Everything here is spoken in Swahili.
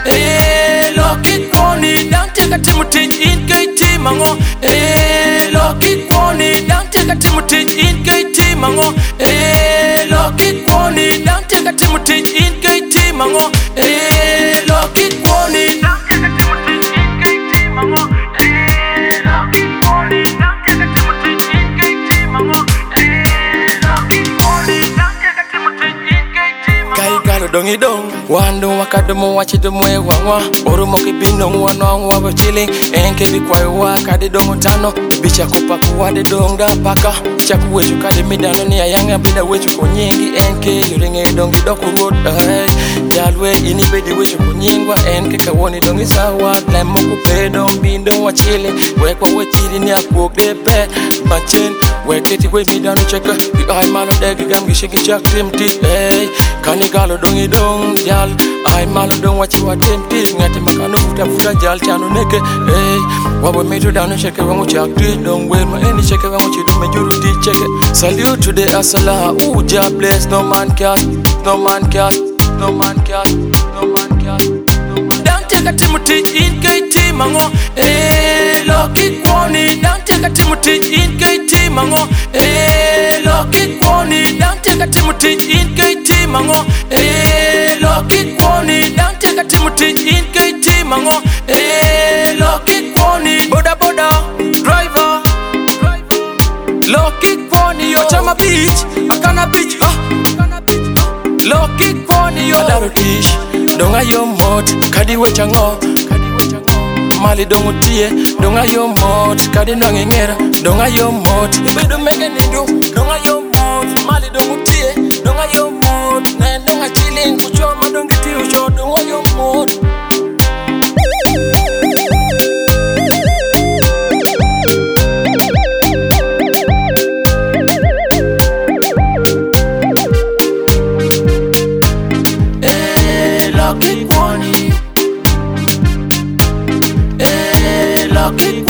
Loki kwoni dang teka timo tij in KT mango. Loki kwoni dang teka timo tij in KT mango. Loki kwoni dang teka timo tij in KT mango. Loki kwoni dang teka timo tij in KT mango. Loki kwoni dang teka timo tij in KT mango. Loki kwoni dang teka timo tij in KT mango. Kai galo dongi dong wando wakadomo wachidomo e wangwa orumo kibino ngwanwa wabo chilling enke bikwayo wakade dongo tano bicha kupaku wade donga paka chaku wechu kade midano ni ayanga bida wechu konyingi enke yuringe dongi dokurot jalwe inibedi wechu konyingwa enke kawoni dongi sawa glemo kupedo mbindo wachile wekwa wechiri ni apok depe machen weketi we midano cheka ay malo degi gamgi shiki chak timti kani galo dongi dong jal ay malo dong wachi watemti ngati makano futa jal chano neke wabo meto dano cheke wangu chak ti dong we ma eni cheke wangu chido mejuru ti cheke salute to the asala uja bless no man cares no man cares no man cares no man cares dang teka timuti in KT mango Loki kwoni dang teka timuti in KT mango Loki kwoni dang teka timuti in KT mango Loki kwoni dang teka timuti in KT mango Loki kwoni boda driver Loki kwoni yo chama beach akana beach Loki kwoni yo adaro tish donga yo mot kadi wechango mali dongo tie donga yo mot kadi nonge ngera donga yo mot ibedo mege nindu donga yo mot mali dongo tie donga yo mot na donga chilling kuchoma dongi ti usho donga yo mot Loki kwoni Loki